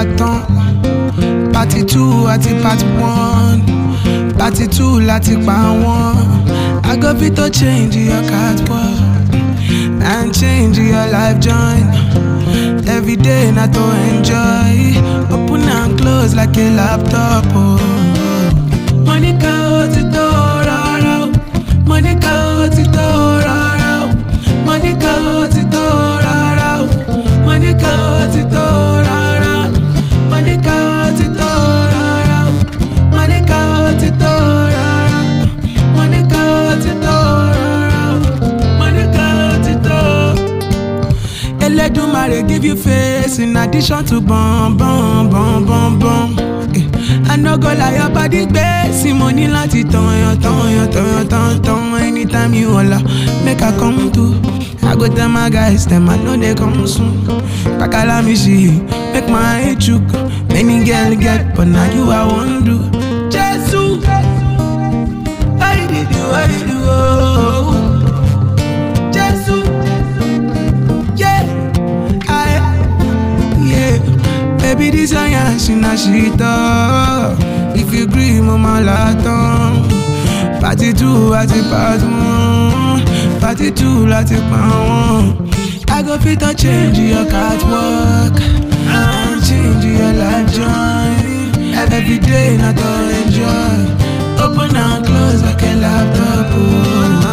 tán. Party 2 àti part 1. Party 2 láti pa wọ́n. I go fit to change your catwalk and change your life join. Every day not to enjoy. Open and close like a laptop. Oh. Monica Otito, Monica Otito, Monica Otito, Monica Otito, Monica Otito, Monica Otito, Monica Otito, Monica Otito. Eledumare give you face in addition to bum bum bum bum bum. I no go lie, your body base money lati ton. Anytime you holla, make I come through. I go tell my guys, them I know they come soon. Pakala me see, make my head chook. Many girl get, but now you I want do. Jesus, I did you, oh. Jesus, yeah, yeah. Baby, this a yashina shita. If you agree, mama laton. Party 2 àti part 1. Party 2 láti pa wọ́n. I go fit to change your catwalk and change your life joy. Every day not to enjoy. Open and close like a laptop. Oh.